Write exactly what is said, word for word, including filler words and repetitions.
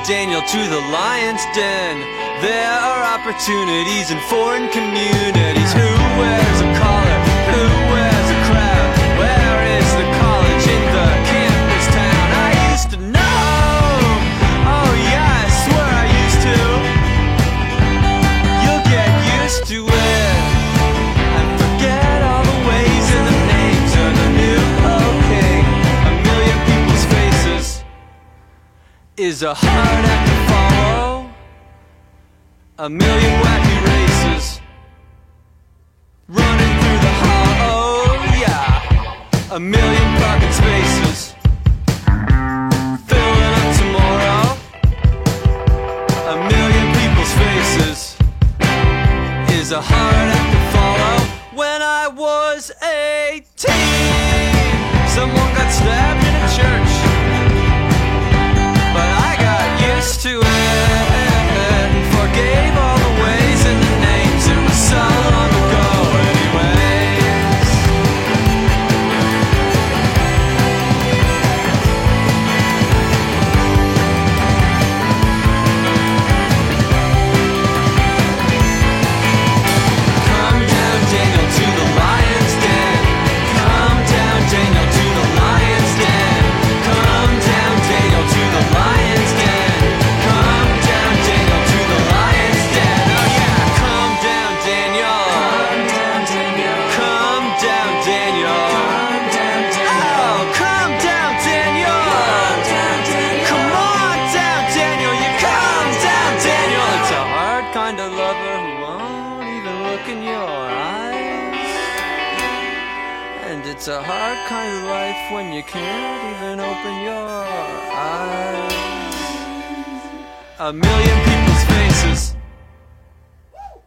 Daniel to the lion's den. There are opportunities in foreign communities. Who wears a collar? Who wears a crown? Where is the college in the campus town? I used to know. Oh yeah, I swear I used to. You'll get used to it and forget all the ways and the names of the new okay. A million people's faces is a hard act to follow. A million wacky races running through the hall, oh yeah. A million parking spaces filling up tomorrow. A million people's faces is a hard act to follow. When I was eighteen, someone got stabbed in a church, but I got used to it. Forgave all the ways and the names. It was so long ago anyways. Come down, Daniel, to the lion's den. Come down, Daniel, to the lion's den. Come down, Daniel, to the lion's den. Come down, Daniel, to the lion's den. Oh yeah, come down, Daniel. Come down, Daniel. Oh, come down, Daniel. Come on down, Daniel. You come down, Daniel. It's a hard kind of lover who won't even look in your eyes. And it's a hard kind of life when you can't even open your eyes. A million people's